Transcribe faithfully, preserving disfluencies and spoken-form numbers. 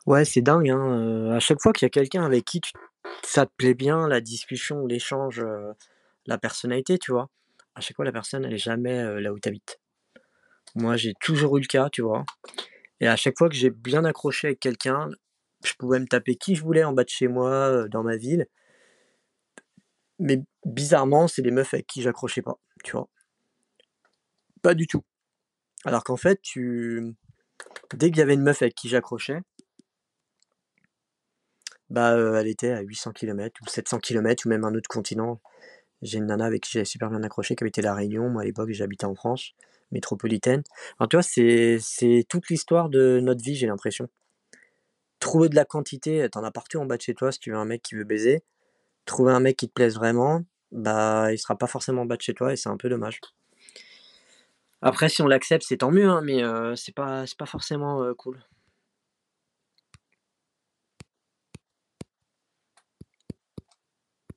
Ouais, c'est dingue, hein, heu, à chaque fois qu'il y a quelqu'un avec qui tu ça te plaît bien, la discussion, l'échange, heu, la personnalité, tu vois? À chaque fois, la personne, elle est jamais, heu, là où tu habites. Moi, j'ai toujours eu le cas, tu vois? Et à chaque fois que j'ai bien accroché avec quelqu'un, je pouvais me taper qui je voulais en bas de chez moi, heu, dans ma ville, mais bizarrement, c'est des meufs avec qui j'accrochais pas, tu vois? Pas du tout. Alors qu'en fait, tu dès qu'il y avait une meuf avec qui j'accrochais, bah, heu, elle était à huit cents kilomètres ou sept cents kilomètres ou même un autre continent. J'ai une nana avec qui j'avais super bien accroché qui habitait La Réunion. Moi, à l'époque, j'habitais en France métropolitaine. Enfin, tu vois, c'est c'est toute l'histoire de notre vie, j'ai l'impression. Trouver de la quantité, tu en as partout en bas de chez toi si tu veux un mec qui veut baiser. Trouver un mec qui te plaise vraiment, bah, il sera pas forcément en bas de chez toi et c'est un peu dommage. Après si on l'accepte, c'est tant mieux, hein, mais heu, c'est pas c'est pas forcément, heu, cool.